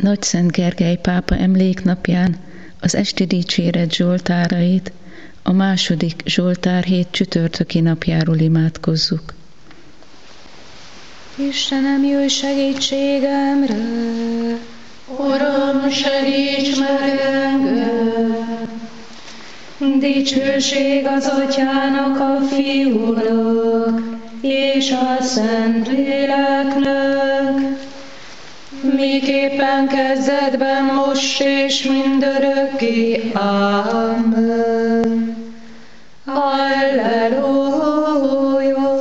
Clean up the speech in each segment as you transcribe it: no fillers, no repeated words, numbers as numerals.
Nagyszent Gergely pápa emléknapján az esti dicséret zsoltárait a második Zsoltárhét csütörtöki napjáról imádkozzuk. Istenem, jöjj segítségemre! Uram, segíts meg engem! Dicsőség az Atyának, a Fiúnak és a Szentléleknek, miképpen kezdetben, most és mindörökké. Amen. Alleluja!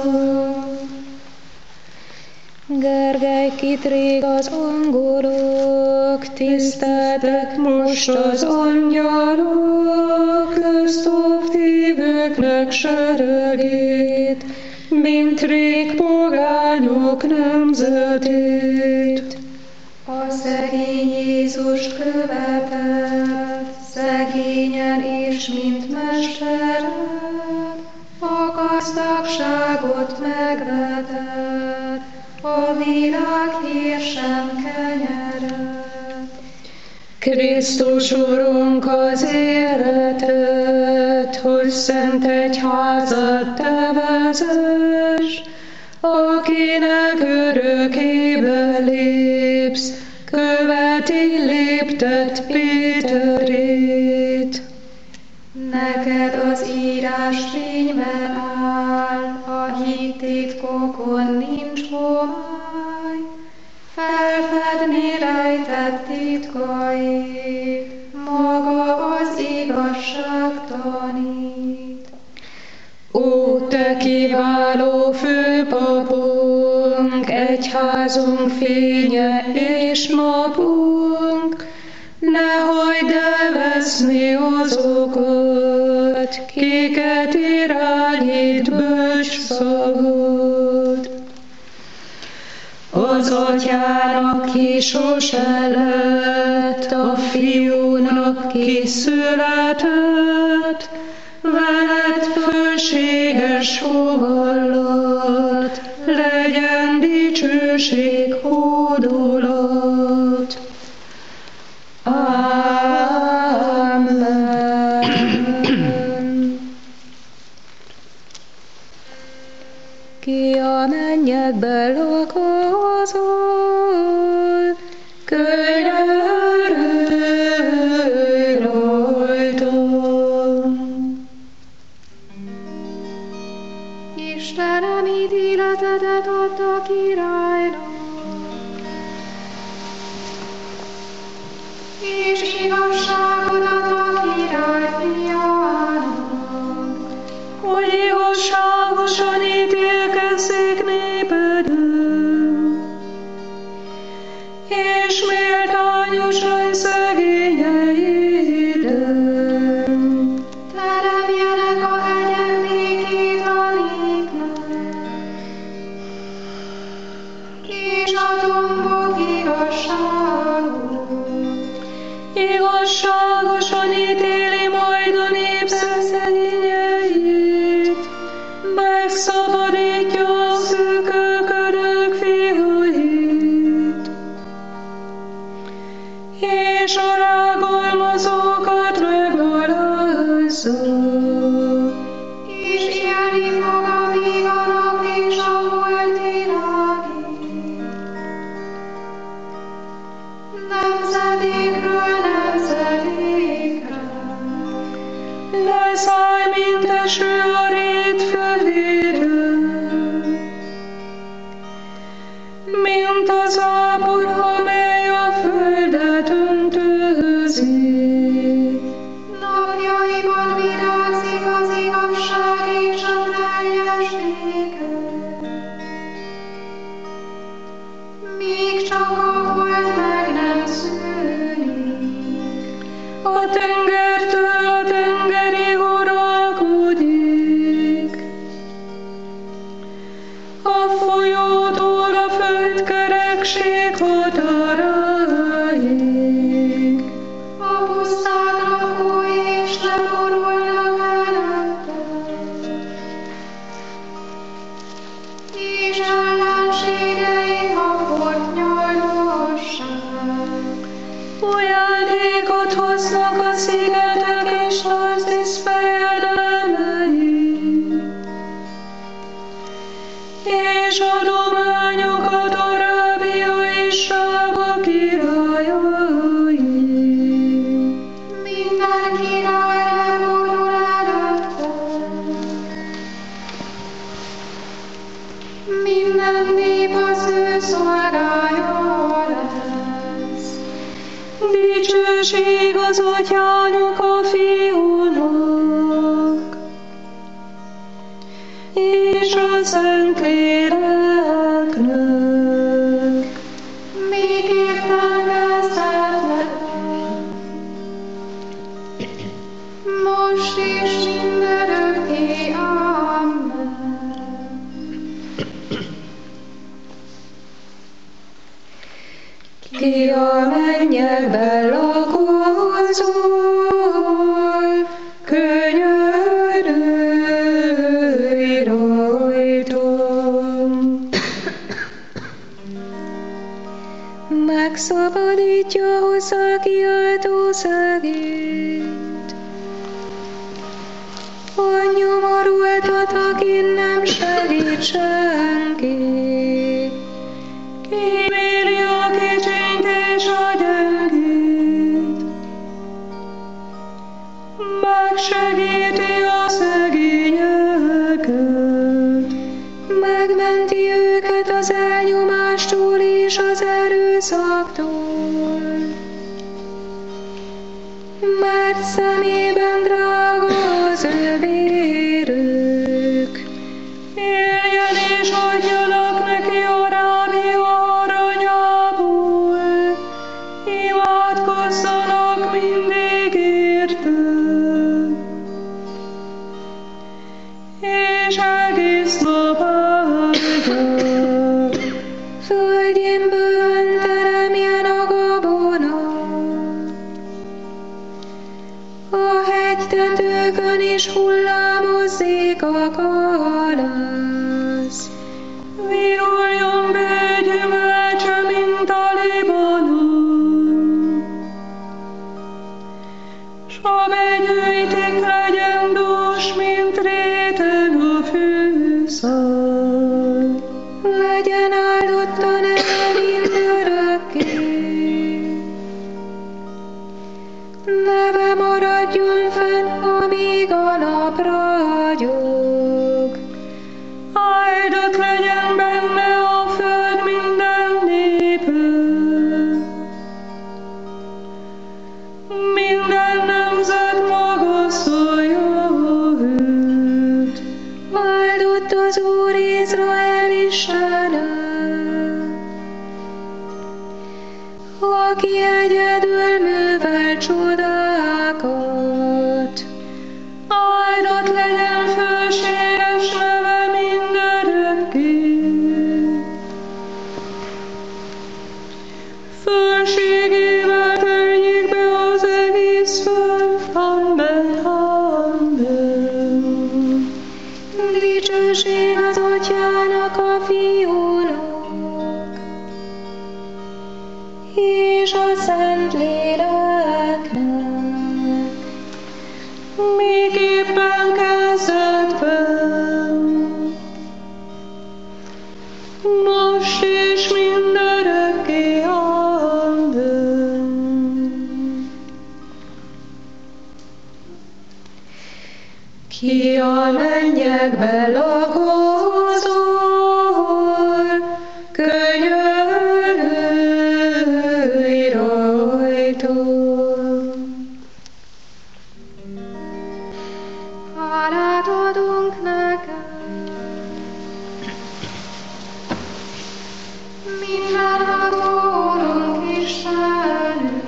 Gergely, kitrég az angolok, tiszteltek most az angyalok, köztoptívőknek seregét, mint rég pogányok nemzetét. A szegény Jézust követett, szegényen és mint mesteret, a gazdagságot megvetett, a világ hírsem kenyeret. Krisztus Urunk az életet, hogy szent egyházat te vezess, akinek örökébe lépsz, követi léptet Péterét. Neked az írás fényben áll, a hit titkokon nincs homály, felfedni rejtett titkait, maga az igazság tanít. Ó, te kiváló főpapunk, egyházunk fénye és napunk, ne hagyd elveszni azokat, kiket irányít bölcs szavod. Az Atyának ki sose lett, a Fiúnak ki született, veled fölséges fogallat, legyen dicsőség, hódolat. Amen. Ki a mennyekben lakozol, könyörülj rajtam. Istenem, ítéletedet adta királynak, és igazságodat a király fiának, hogy igazságosan ítélkezzék népeden, és méltányosan szegényeiden. Teremjenek a hegyek békét a népnek, és a dombok igazságot. Igazságosan ítéli majd a népek szegényeit, megszabadítja a szűkölködők fiait, és a rágalmazókat megalázza. És élni fog amíg a nap és a hold világít. Nemzedékről nemzedékre leszállj, mint eső a rét földéről, mint az ápor, amely a földet öntőzi. Napjaiban virágzik az igazság és a teljességet, míg csak a hold meg nem szűnik, a tengertől a tengerig uralkodik, a folyótól a föld kerekség határáig. A puszták lakói is leborulnak előtte, és ellenségei a portnyajlóság. Ajándékot hoznak a szigetek és Narcisz fejedelmei, és adományokat Arábia és Sába királyai. Minden király elvonul előtte, minden nép az ő szolgája lesz. Dicsőség az Atyának, a Fiúnak, és a Szentléleknek. Miképpen kezdetleg, most és mindörökké. Amen. Ki a mennyekben lakó az Úr, könyörülj rajtunk. Megszabadítja, hozzá kiáltó szegényt, a nyomorultat, akin nem segít senki. Kíméli a kicsit és a gyengét, megsegíti a szegényeket, megmenti őket az elnyomástól és az erőszaktól, mert szemében drága az ő bérük. Éljen és adjanak neki Arábia aranyából, imádkozzanak mindig érte, és egész nap áldja. Földjén bőven teremjen a gabona, a hegytetőkön is hullámozzék a kalász. Viruljon be gyümölcse, mint a Libanon, s a begyűjtik, legyen dús, mint réten a fűszál. Legyen áldott a neve mindörökké, neve maradjon fenn, amíg a nap ragyog. Áldott legyen benne a föld minden népe, minden nemzet magasztalja őt. Áldott az Úr Izrael Istene, aki egyedül művel csodákat. Áldott legyen fölséges neve mindörökké. Fölségével töljék be az egész föld. Amen, amen. Dicsőség az Atyának, a Fiúnak, és a Szentléleknek, miképpen kezdetben, most és mindörökké. Amen. Ki a mennyekben lakó az Úr, könyörülj rajtunk. Hálát adunk neked, mindenható Urunk Istenünk,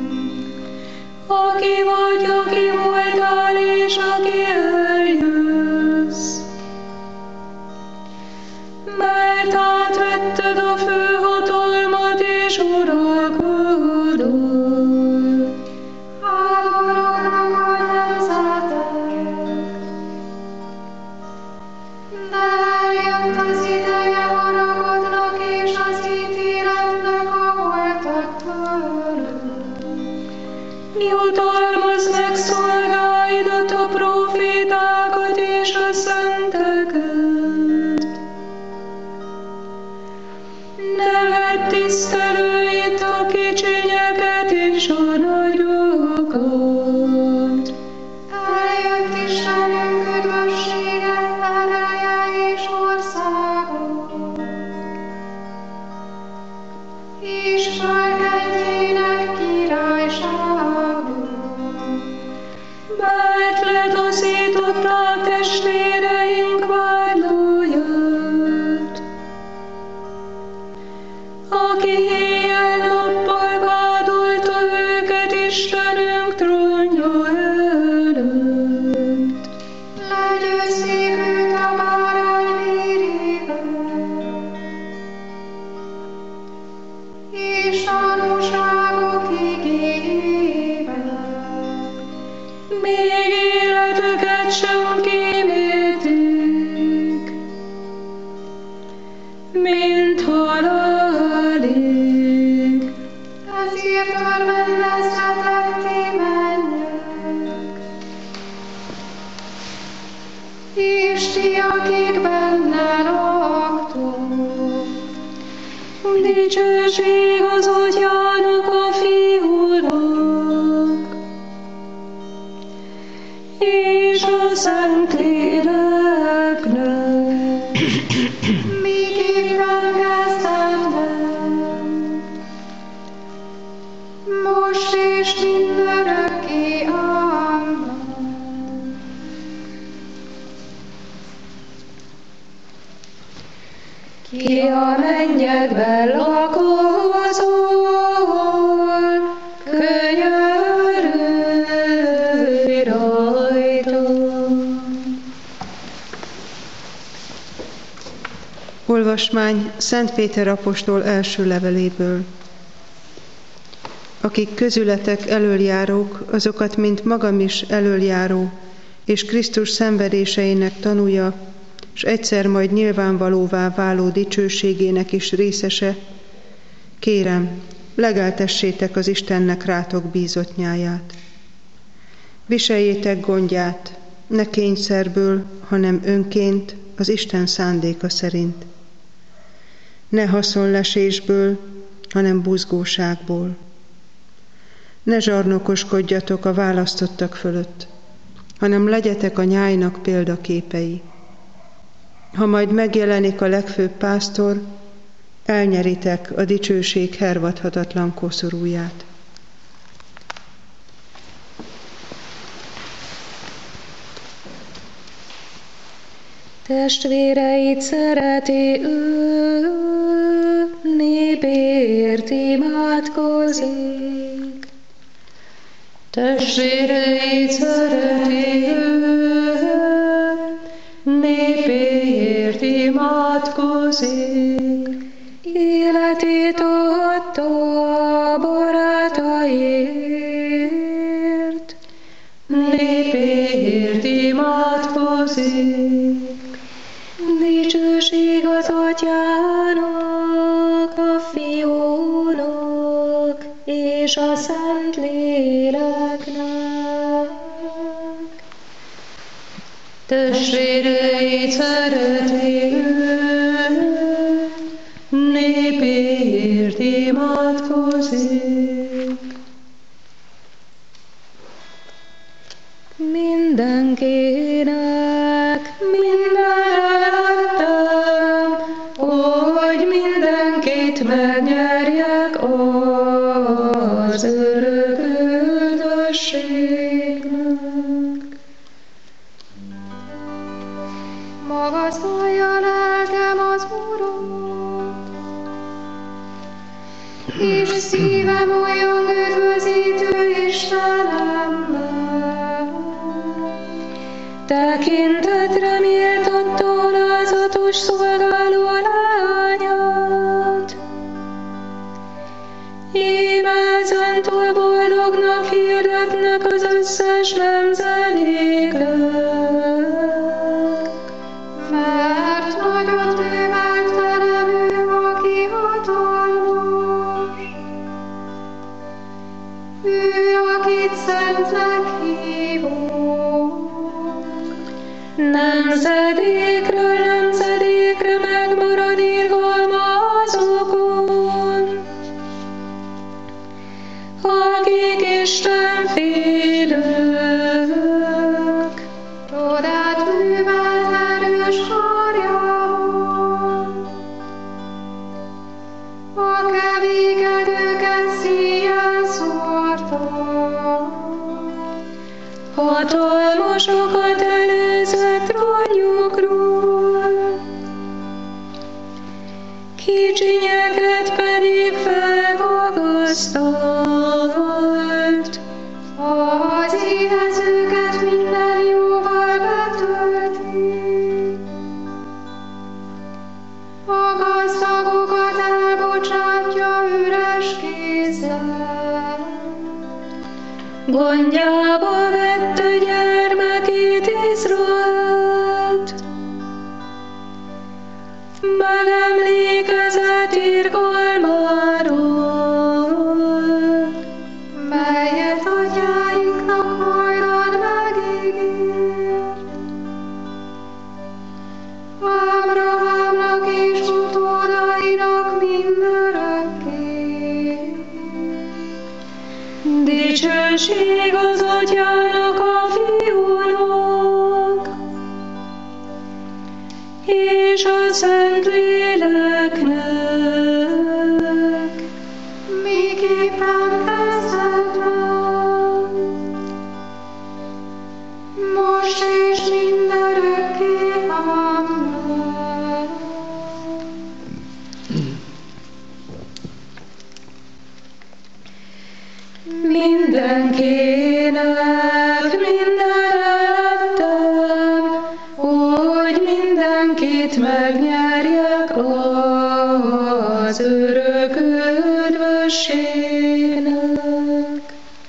Aki vagy, aki voltál, és aki eljössz, mert átvetted a főhatalmat és uralkodol. háborúknak a nemzetek, de eljött az ideje, haragudnak és az ítéletnek a holtak tőlük. és a nagyokat. Eljött Istenünk üdvössége, ereje és országa, Istenjének királysága. Mert letaszították testvéreink vádlóját, aki éjjel-nappal vádolta őket Istenünk trónja előtt. Legyőzzék őt a bárány vérével, és tanúságok igéjével. Még életüket sem kímélték, mint halálig. Ezért örvendezzetek ti mennyek, és ti, akik benne laktok. Dicsőség az Atyának, a Fiúnak, és a Szentléleknek. Miképpen kezdetben, most és mindörökké. Amen. Ki a mennyekben lakozol, könyörülj rajtam. Olvasmány Szent Péter apostol első leveléből. Akik közületek elöljárók, azokat, mint magam is elöljáró, és Krisztus szenvedéseinek tanúja, és egyszer majd nyilvánvalóvá váló dicsőségének is részese, kérem, legeltessétek az Istennek rátok bízott nyáját. Viseljétek gondját, ne kényszerből, hanem önként, az Isten szándéka szerint. Ne haszonlesésből, hanem buzgóságból. Ne zsarnokoskodjatok a választottak fölött, hanem legyetek a nyájnak példaképei. Ha majd megjelenik a legfőbb pásztor, elnyeritek a dicsőség hervadhatatlan koszorúját. Testvéreit szereti ő, népért imádkozik. Testvéreit szereti ő, népért imádkozik. Életét adta a barátaiért, népért imádkozik. Dicsőség az Atyának, a Fiúnak és a Szentléleknek. Testvéreit szereti ő, népért imádkozik. Mindenkinek mindenettem, hogy mindenkit megnyerjek az örök üdvösségnek. Magasztalja lelkem az Urat, és szívem olyan üdvözítő Istenemmel. Tekintetre méltatta alázatos szolgáló lányát. Íme ezentúl boldognak hirdetnek az összes nemzedékek. Mert nagyot művelt velem ő, aki hatalmas. Ő, akit szentnek hívok. Nemzedékről nemzedékre megmarad irgalma azokon, akik kicsinyeket pedig felmagasztalt. Az éhezőket minden jóval betölti. A gazdagokat elbocsátja üres kézzel. Gondjába vette gyermekét Izraelt. Megemlékezett irgalmáról, Melyet atyáinknak hajdan megígért. Ábrahámnak és utódainak mindörökké. dicsőség az atyának a fiúnak, és a Szentléleknek, Miképpen kezdetben, most és mindörökké. Amen. mindenkinek mindenettem, hogy mindenkit megnyerjek az örök üdvösségnek.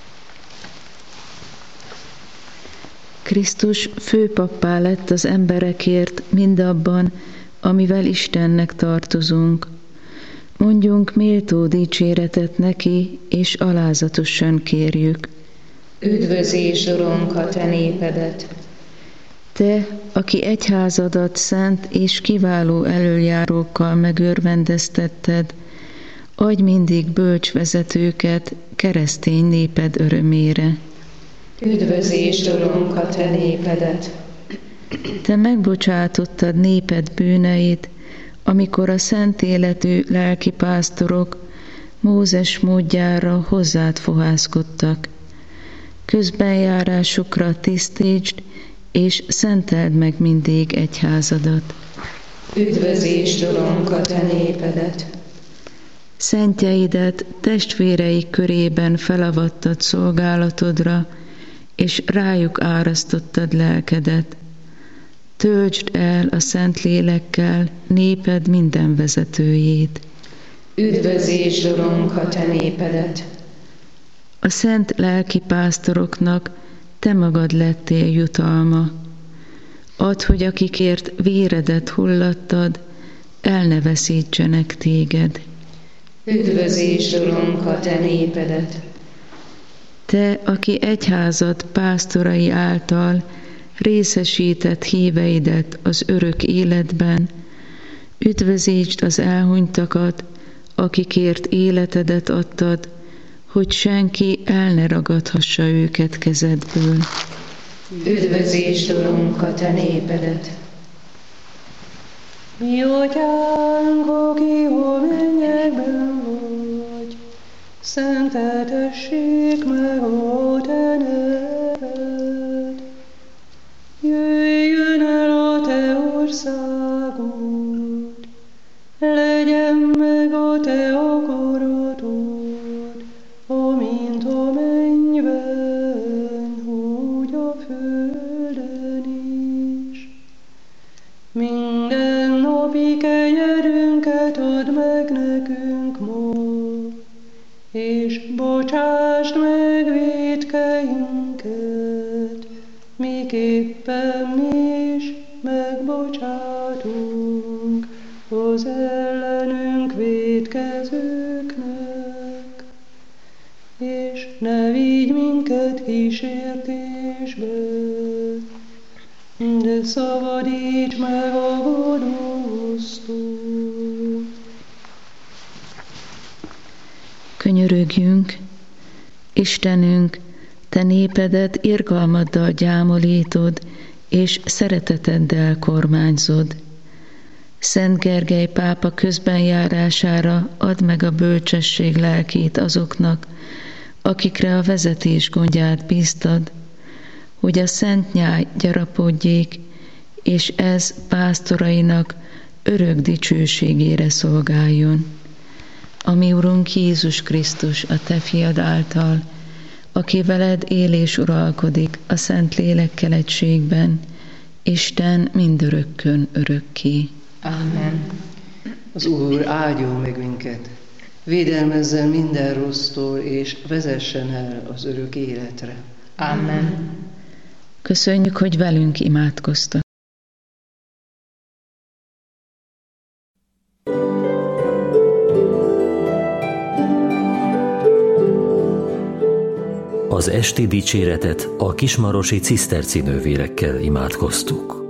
Krisztus főpappá lett az emberekért mindabban, amivel Istennek tartozunk. Mondjunk méltó dicséretet neki, és alázatosan kérjük. Üdvözítsd, Urunk, a te népedet! Te, aki egyházadat szent és kiváló elöljárókkal megörvendeztetted, adj mindig bölcs vezetőket keresztény néped örömére. Üdvözítsd, Urunk, a te népedet! Te megbocsátottad néped bűneit, amikor a szent életű lelkipásztorok Mózes módjára hozzád fohászkodtak. Közbenjárásukra tisztítsd, és szenteld meg mindig egyházadat. Üdvözítsd, Urunk, a te népedet! Szentjeidet testvérei körében felavattad szolgálatodra, és rájuk árasztottad lelkedet. Töltsd el a Szent Lélekkel néped minden vezetőjét. Üdvözítsd, Urunk, a te népedet! A szent lelkipásztoroknak te magad lettél jutalma. Add, hogy akikért véredet hullattad, el ne veszítsenek téged. Üdvözítsd, Urunk, a te népedet! Te, aki egyházad pásztorai által részesített híveidet az örök életben, üdvözítsd az elhunytakat, akikért életedet adtad, hogy senki el ne ragadhassa őket kezedből. Üdvözítsd, Urunk, a te népedet! Mi atyánk, aki a mennyekben vagy, szenteltessék meg a te neved. Jöjjön el a te országod, legyen meg a te akaratod, amint a mennyben, úgy a földön is. Minden napi kenyerünket add meg nekünk ma, és bocsásd meg vétkeinket, miképpen mi is megbocsátunk az ellenünk vétkezőknek. És ne vigy minket kísértésbe, de szabadíts meg a gonosztól. Könyörögjünk, Istenünk, te népedet irgalmaddal gyámolítod, és szereteteddel kormányzod. Szent Gergely pápa közbenjárására add meg a bölcsesség lelkét azoknak, akikre a vezetés gondját bíztad, hogy a szent nyáj gyarapodjék, és ez pásztorainak örök dicsőségére szolgáljon. Ami Urunk Jézus Krisztus, a Te fiad által, aki veled él és uralkodik a Szent Lélekkel egységben, Isten mindörökkön örökké. Amen. Az Úr áldjon meg minket, védelmezzen minden rossztól, és vezessen el az örök életre. Amen. Köszönjük, hogy velünk imádkoztak. Az esti dicséretet a kismarosi ciszterci nővérekkel imádkoztuk.